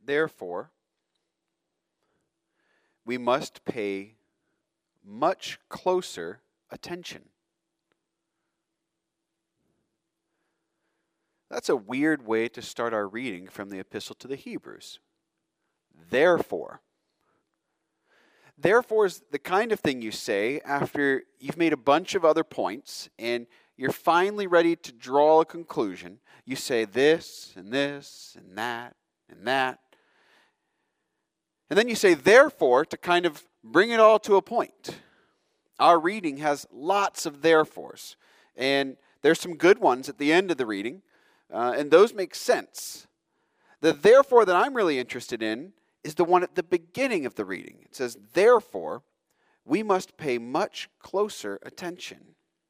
Therefore, we must pay much closer attention. That's a weird way to start our reading from the Epistle to the Hebrews. Therefore. Therefore is the kind of thing you say after you've made a bunch of other points and you're finally ready to draw a conclusion. You say this and this and that and that. And then you say therefore to kind of bring it all to a point. Our reading has lots of therefores. And there's some good ones at the end of the reading. And those make sense. The therefore that I'm really interested in is the one at the beginning of the reading. It says, therefore, we must pay much closer attention.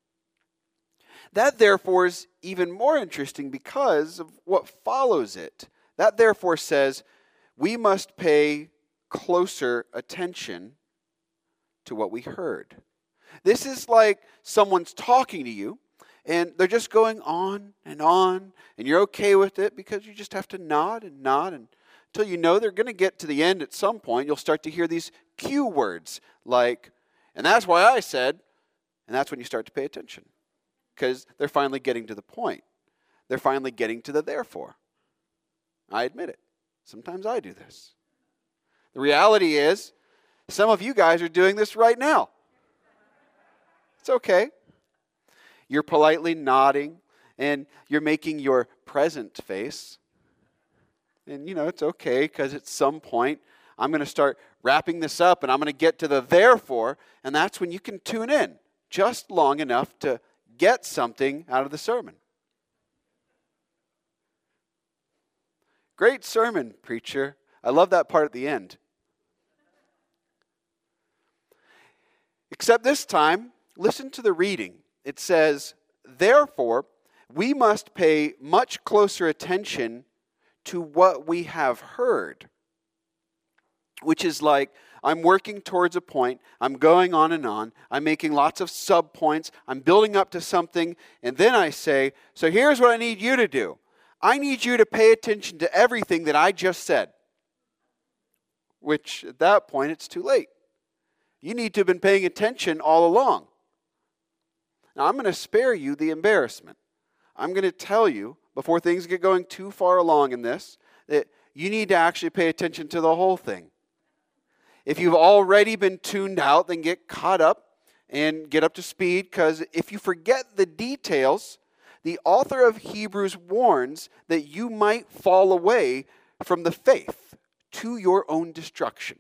That therefore is even more interesting because of what follows it. That therefore says, we must pay closer attention to what we heard. This is like someone's talking to you, and they're just going on, and you're okay with it because you just have to nod and until you know they're going to get to the end at some point. You'll start to hear these cue words like, and that's why I said, and that's when you start to pay attention because they're finally getting to the point. They're finally getting to the therefore. I admit it. Sometimes I do this. The reality is, some of you guys are doing this right now. It's okay. You're politely nodding and you're making your present face. And it's okay because at some point I'm going to start wrapping this up and I'm going to get to the therefore, and that's when you can tune in just long enough to get something out of the sermon. Great sermon, preacher. I love that part at the end. Except this time, listen to the reading. It says, therefore, we must pay much closer attention to what we have heard. Which is like, I'm working towards a point, I'm going on and on, I'm making lots of sub-points, I'm building up to something, and then I say, so here's what I need you to do. I need you to pay attention to everything that I just said. Which, at that point, it's too late. You need to have been paying attention all along. Now, I'm going to spare you the embarrassment. I'm going to tell you, before things get going too far along in this, that you need to actually pay attention to the whole thing. If you've already been tuned out, then get caught up and get up to speed, because if you forget the details, the author of Hebrews warns that you might fall away from the faith to your own destruction.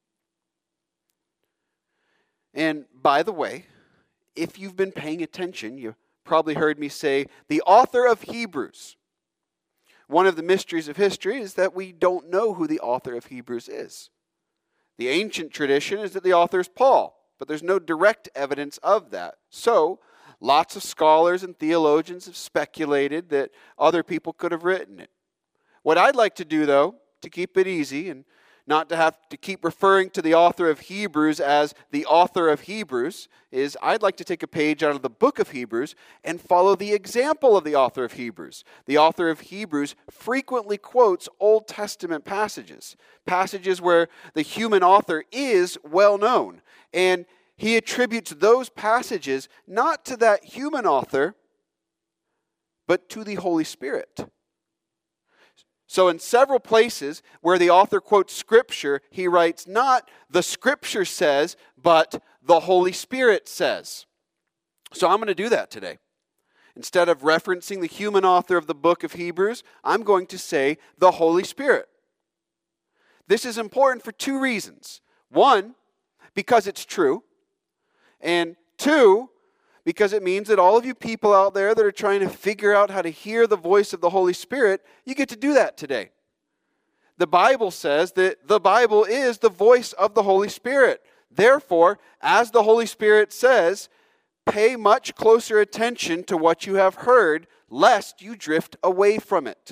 And by the way, if you've been paying attention, you probably heard me say, the author of Hebrews. One of the mysteries of history is that we don't know who the author of Hebrews is. The ancient tradition is that the author is Paul, but there's no direct evidence of that. So, lots of scholars and theologians have speculated that other people could have written it. What I'd like to do, though, to keep it easy and not to have to keep referring to the author of Hebrews as the author of Hebrews, is I'd like to take a page out of the book of Hebrews and follow the example of the author of Hebrews. The author of Hebrews frequently quotes Old Testament passages where the human author is well known. And he attributes those passages not to that human author, but to the Holy Spirit. So in several places where the author quotes Scripture, he writes not the Scripture says, but the Holy Spirit says. So I'm going to do that today. Instead of referencing the human author of the book of Hebrews, I'm going to say the Holy Spirit. This is important for two reasons. One, because it's true. And two, because it means that all of you people out there that are trying to figure out how to hear the voice of the Holy Spirit, you get to do that today. The Bible says that the Bible is the voice of the Holy Spirit. Therefore, as the Holy Spirit says, pay much closer attention to what you have heard, lest you drift away from it.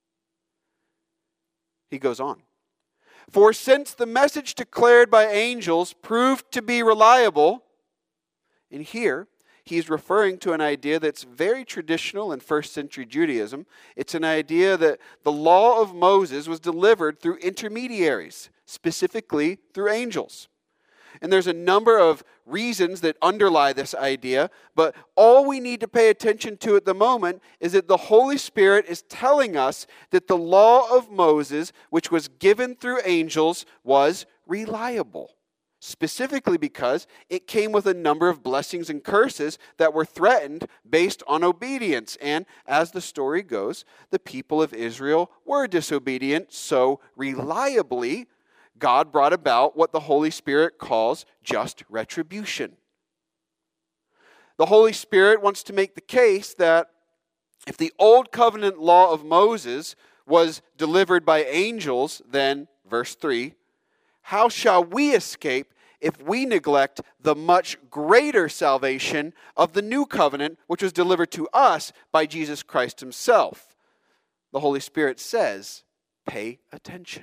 He goes on. For since the message declared by angels proved to be reliable, and here, he's referring to an idea that's very traditional in first century Judaism. It's an idea that the law of Moses was delivered through intermediaries, specifically through angels. And there's a number of reasons that underlie this idea, but all we need to pay attention to at the moment is that the Holy Spirit is telling us that the law of Moses, which was given through angels, was reliable. Specifically because it came with a number of blessings and curses that were threatened based on obedience. And as the story goes, the people of Israel were disobedient, so reliably God brought about what the Holy Spirit calls just retribution. The Holy Spirit wants to make the case that if the Old Covenant law of Moses was delivered by angels, then, verse 3, how shall we escape if we neglect the much greater salvation of the new covenant, which was delivered to us by Jesus Christ himself? The Holy Spirit says, pay attention.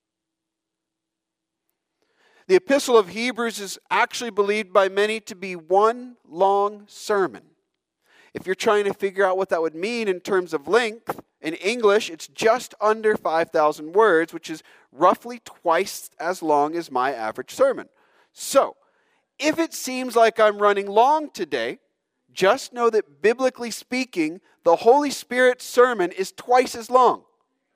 The Epistle of Hebrews is actually believed by many to be one long sermon. If you're trying to figure out what that would mean in terms of length, in English, it's just under 5,000 words, which is roughly twice as long as my average sermon. So, if it seems like I'm running long today, just know that biblically speaking, the Holy Spirit's sermon is twice as long.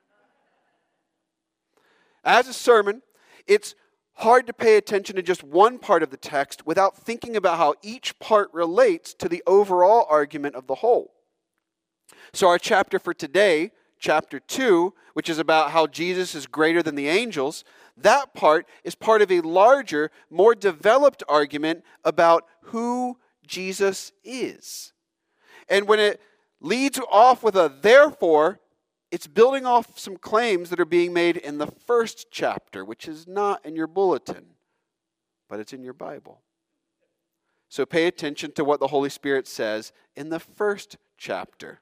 As a sermon, it's hard to pay attention to just one part of the text without thinking about how each part relates to the overall argument of the whole. So our chapter for today, chapter 2, which is about how Jesus is greater than the angels, that part is part of a larger, more developed argument about who Jesus is. And when it leads off with a therefore, it's building off some claims that are being made in the first chapter, which is not in your bulletin, but it's in your Bible. So pay attention to what the Holy Spirit says in the first chapter.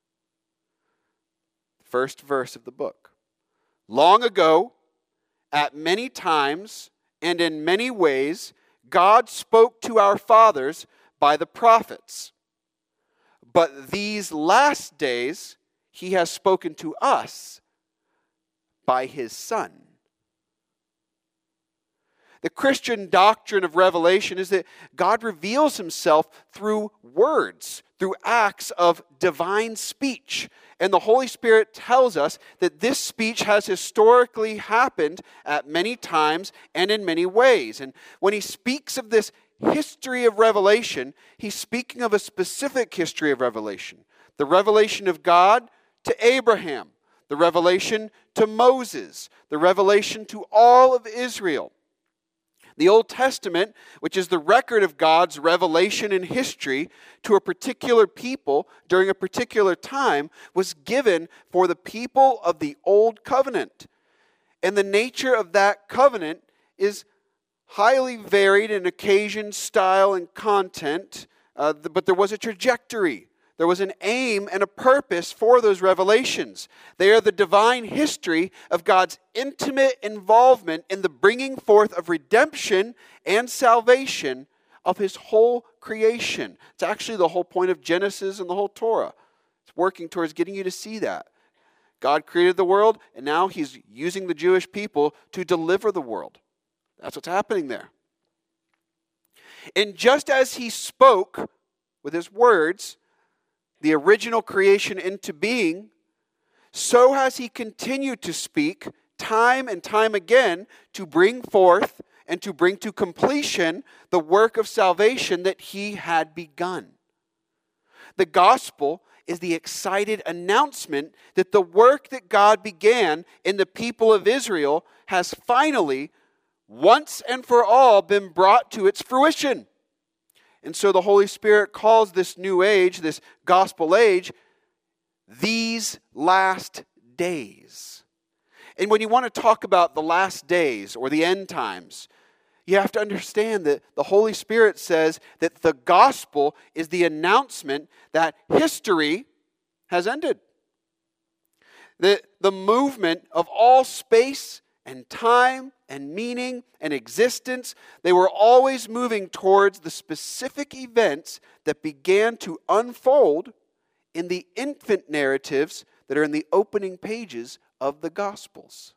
First verse of the book. Long ago, at many times and in many ways, God spoke to our fathers by the prophets. But these last days, he has spoken to us by his Son. The Christian doctrine of revelation is that God reveals himself through words, through acts of divine speech. And the Holy Spirit tells us that this speech has historically happened at many times and in many ways. And when he speaks of this history of revelation, he's speaking of a specific history of revelation. The revelation of God to Abraham, the revelation to Moses, the revelation to all of Israel. The Old Testament, which is the record of God's revelation in history to a particular people during a particular time, was given for the people of the Old Covenant. And the nature of that covenant is highly varied in occasion, style, and content, but there was a trajectory. There was an aim and a purpose for those revelations. They are the divine history of God's intimate involvement in the bringing forth of redemption and salvation of his whole creation. It's actually the whole point of Genesis and the whole Torah. It's working towards getting you to see that. God created the world, and now he's using the Jewish people to deliver the world. That's what's happening there. And just as he spoke with his words the original creation into being, so has he continued to speak time and time again to bring forth and to bring to completion the work of salvation that he had begun. The gospel is the excited announcement that the work that God began in the people of Israel has finally, once and for all, been brought to its fruition. And so the Holy Spirit calls this new age, this gospel age, these last days. And when you want to talk about the last days or the end times, you have to understand that the Holy Spirit says that the gospel is the announcement that history has ended. The movement of all space and time and meaning and existence, they were always moving towards the specific events that began to unfold in the infant narratives that are in the opening pages of the Gospels.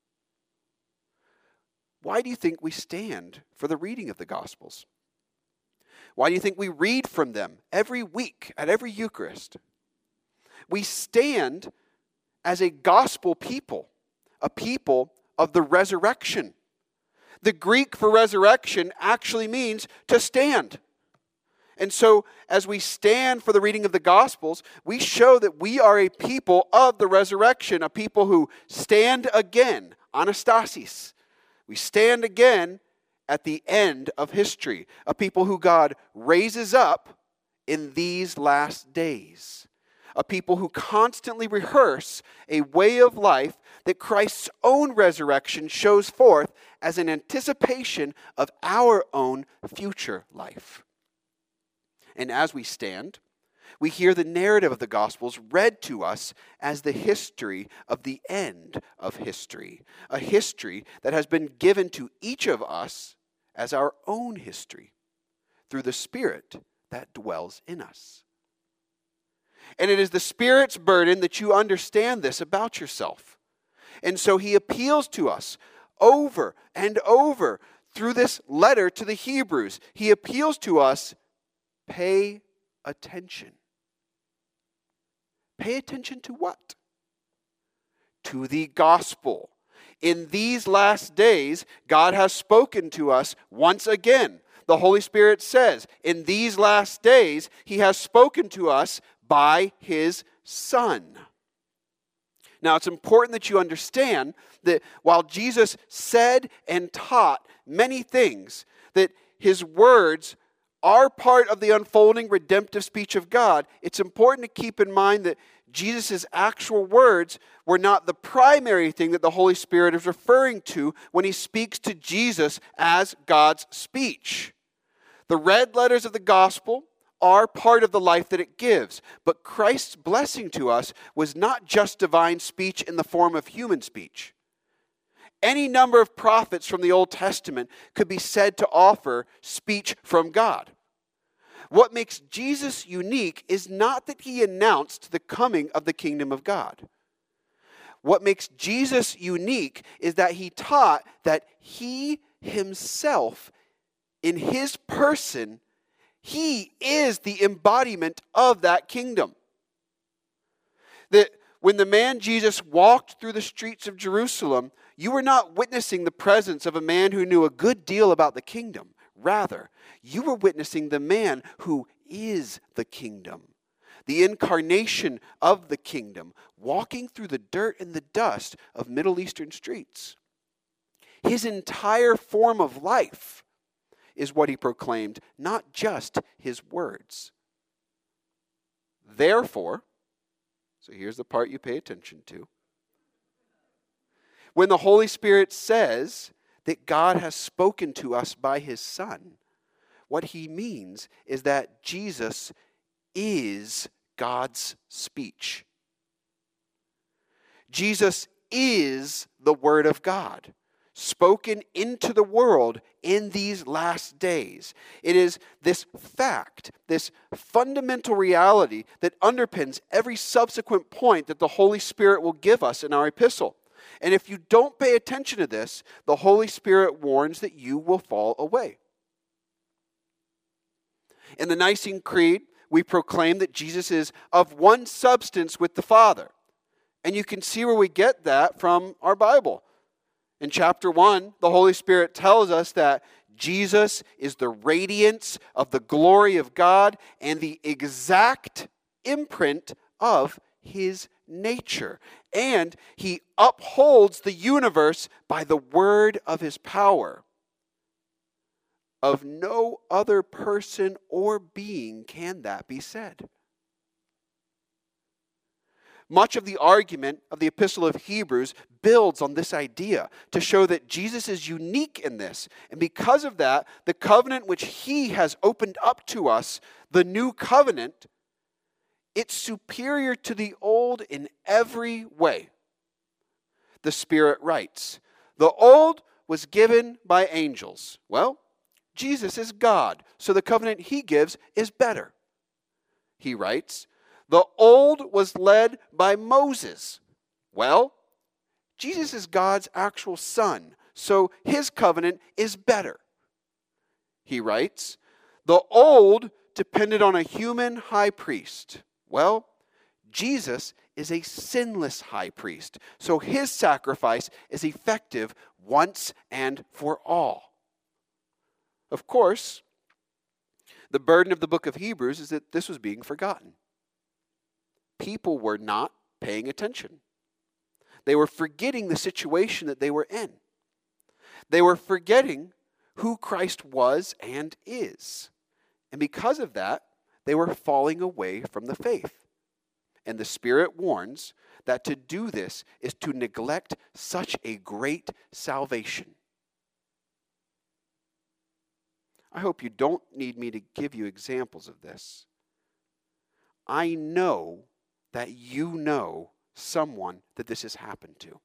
Why do you think we stand for the reading of the Gospels? Why do you think we read from them every week at every Eucharist? We stand as a gospel people, a people of the resurrection. The Greek for resurrection actually means to stand. And so, as we stand for the reading of the Gospels, we show that we are a people of the resurrection, a people who stand again, anastasis. We stand again at the end of history, a people who God raises up in these last days, a people who constantly rehearse a way of life that Christ's own resurrection shows forth as an anticipation of our own future life. And as we stand, we hear the narrative of the Gospels read to us as the history of the end of history, a history that has been given to each of us as our own history through the Spirit that dwells in us. And it is the Spirit's burden that you understand this about yourself. And so he appeals to us over and over through this letter to the Hebrews. He appeals to us, pay attention. Pay attention to what? To the gospel. In these last days, God has spoken to us once again. The Holy Spirit says, in these last days, he has spoken to us by his Son. Now, it's important that you understand that while Jesus said and taught many things, that his words are part of the unfolding redemptive speech of God, it's important to keep in mind that Jesus' actual words were not the primary thing that the Holy Spirit is referring to when he speaks to Jesus as God's speech. The red letters of the gospel are part of the life that it gives, but Christ's blessing to us was not just divine speech in the form of human speech. Any number of prophets from the Old Testament could be said to offer speech from God. What makes Jesus unique is not that he announced the coming of the kingdom of God. What makes Jesus unique is that he taught that he himself, in his person, he is the embodiment of that kingdom. That when the man Jesus walked through the streets of Jerusalem, you were not witnessing the presence of a man who knew a good deal about the kingdom. Rather, you were witnessing the man who is the kingdom, the incarnation of the kingdom, walking through the dirt and the dust of Middle Eastern streets. His entire form of life is what he proclaimed, not just his words. Therefore, so here's the part you pay attention to. When the Holy Spirit says that God has spoken to us by his Son, what he means is that Jesus is God's speech. Jesus is the Word of God, spoken into the world in these last days. It is this fact, this fundamental reality that underpins every subsequent point that the Holy Spirit will give us in our epistle. And if you don't pay attention to this, the Holy Spirit warns that you will fall away. In the Nicene Creed, we proclaim that Jesus is of one substance with the Father. And you can see where we get that from our Bible. In chapter 1, the Holy Spirit tells us that Jesus is the radiance of the glory of God and the exact imprint of his nature. And he upholds the universe by the word of his power. Of no other person or being can that be said. Much of the argument of the Epistle of Hebrews builds on this idea to show that Jesus is unique in this. And because of that, the covenant which he has opened up to us, the new covenant, it's superior to the old in every way. The Spirit writes, The old was given by angels. Well, Jesus is God, so the covenant he gives is better. He writes, the old was led by Moses. Well, Jesus is God's actual son, so his covenant is better. He writes, the old depended on a human high priest. Well, Jesus is a sinless high priest, so his sacrifice is effective once and for all. Of course, the burden of the book of Hebrews is that this was being forgotten. People were not paying attention. They were forgetting the situation that they were in. They were forgetting who Christ was and is. And because of that, they were falling away from the faith. And the Spirit warns that to do this is to neglect such a great salvation. I hope you don't need me to give you examples of this. I know that you know someone that this has happened to.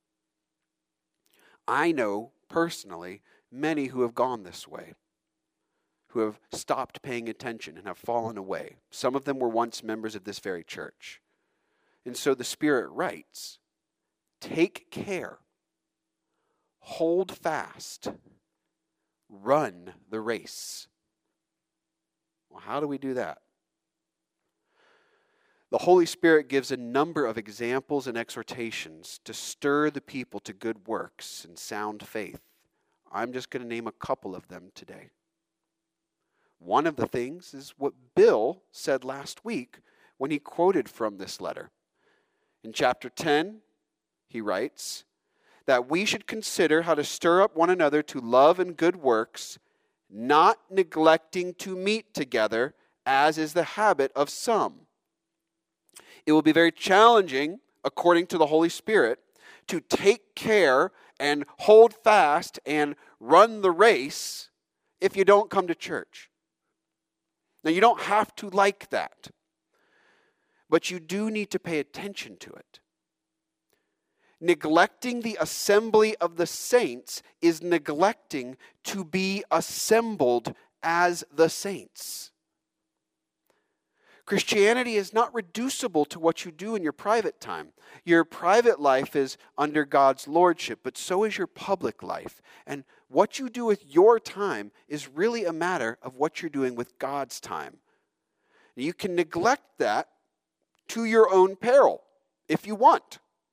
I know personally many who have gone this way, who have stopped paying attention and have fallen away. Some of them were once members of this very church. And so the Spirit writes, take care, hold fast, run the race. Well, how do we do that? The Holy Spirit gives a number of examples and exhortations to stir the people to good works and sound faith. I'm just going to name a couple of them today. One of the things is what Bill said last week when he quoted from this letter. In chapter 10, he writes that we should consider how to stir up one another to love and good works, not neglecting to meet together, as is the habit of some. It will be very challenging, according to the Holy Spirit, to take care and hold fast and run the race if you don't come to church. Now, you don't have to like that, but you do need to pay attention to it. Neglecting the assembly of the saints is neglecting to be assembled as the saints. Christianity is not reducible to what you do in your private time. Your private life is under God's lordship, but so is your public life. And what you do with your time is really a matter of what you're doing with God's time. You can neglect that to your own peril if you want.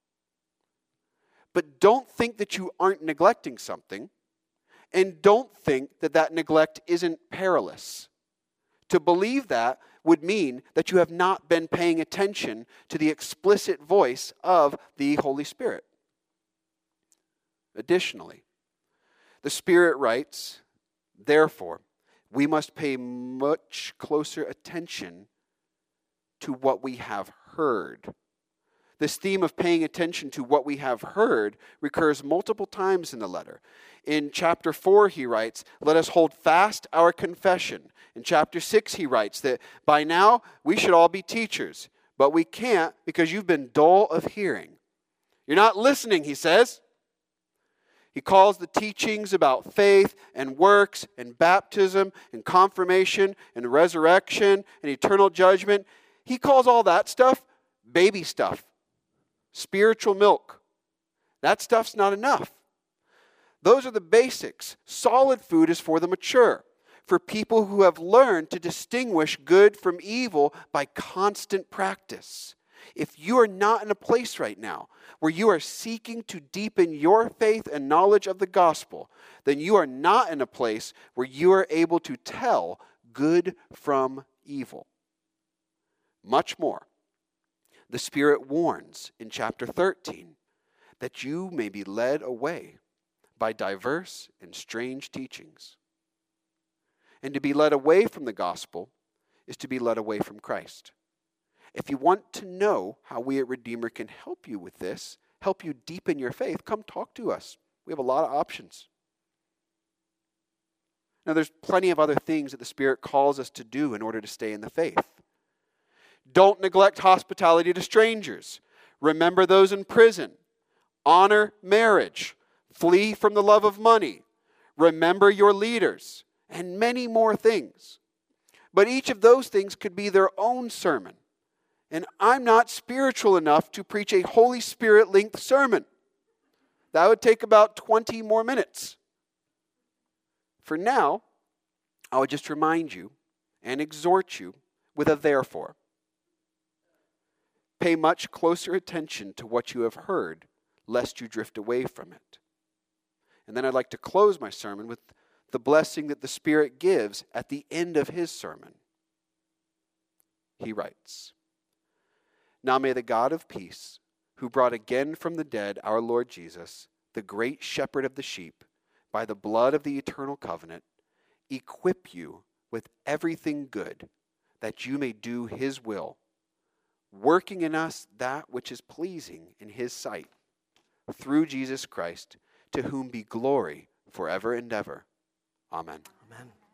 But don't think that you aren't neglecting something, and don't think that that neglect isn't perilous. To believe that would mean that you have not been paying attention to the explicit voice of the Holy Spirit. Additionally, the Spirit writes, therefore, we must pay much closer attention to what we have heard. This theme of paying attention to what we have heard recurs multiple times in the letter. In chapter 4, he writes, let us hold fast our confession. In chapter 6, he writes that by now we should all be teachers, but we can't because you've been dull of hearing. You're not listening, he says. He calls the teachings about faith and works and baptism and confirmation and resurrection and eternal judgment. He calls all that stuff baby stuff, spiritual milk. That stuff's not enough. Those are the basics. Solid food is for the mature, for people who have learned to distinguish good from evil by constant practice. If you are not in a place right now where you are seeking to deepen your faith and knowledge of the gospel, then you are not in a place where you are able to tell good from evil. Much more, the Spirit warns in chapter 13 that you may be led away by diverse and strange teachings. And to be led away from the gospel is to be led away from Christ. If you want to know how we at Redeemer can help you with this, help you deepen your faith, come talk to us. We have a lot of options. Now, there's plenty of other things that the Spirit calls us to do in order to stay in the faith. Don't neglect hospitality to strangers. Remember those in prison. Honor marriage. Flee from the love of money. Remember your leaders, and many more things. But each of those things could be their own sermon. And I'm not spiritual enough to preach a Holy Spirit-linked sermon. That would take about 20 more minutes. For now, I would just remind you and exhort you with a therefore. Pay much closer attention to what you have heard, lest you drift away from it. And then I'd like to close my sermon with the blessing that the Spirit gives at the end of his sermon. He writes, "Now may the God of peace, who brought again from the dead our Lord Jesus, the great shepherd of the sheep, by the blood of the eternal covenant, equip you with everything good, that you may do his will, working in us that which is pleasing in his sight, through Jesus Christ, to whom be glory forever and ever. Amen." Amen.